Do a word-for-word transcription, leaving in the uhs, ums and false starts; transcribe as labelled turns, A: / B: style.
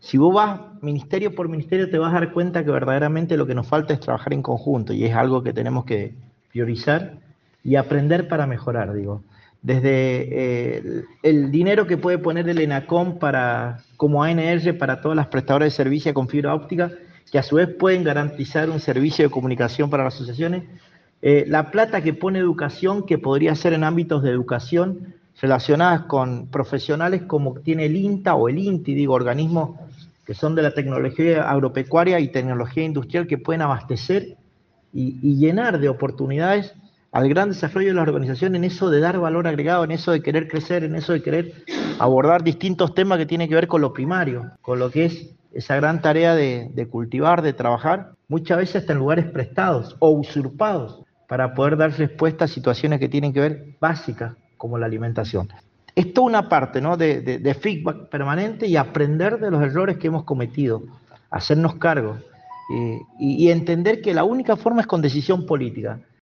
A: Si vos vas ministerio por ministerio, te vas a dar cuenta que verdaderamente lo que nos falta es trabajar en conjunto y es algo que tenemos que priorizar y aprender para mejorar, digo. Desde eh, el, el dinero que puede poner el ENACOM para, como A N R para todas las prestadoras de servicio con fibra óptica, que a su vez pueden garantizar un servicio de comunicación para las asociaciones, eh, la plata que pone educación, que podría ser en ámbitos de educación relacionadas con profesionales como tiene el INTA o el INTI, digo, organismos que son de la tecnología agropecuaria y tecnología industrial que pueden abastecer y, y llenar de oportunidades al gran desarrollo de la organización en eso de dar valor agregado, en eso de querer crecer, en eso de querer abordar distintos temas que tienen que ver con lo primario, con lo que es esa gran tarea de, de cultivar, de trabajar, muchas veces hasta en lugares prestados o usurpados, para poder dar respuesta a situaciones que tienen que ver básicas como la alimentación. Es toda una parte, ¿no?, de, de, de feedback permanente y aprender de los errores que hemos cometido, hacernos cargo eh, y, y entender que la única forma es con decisión política.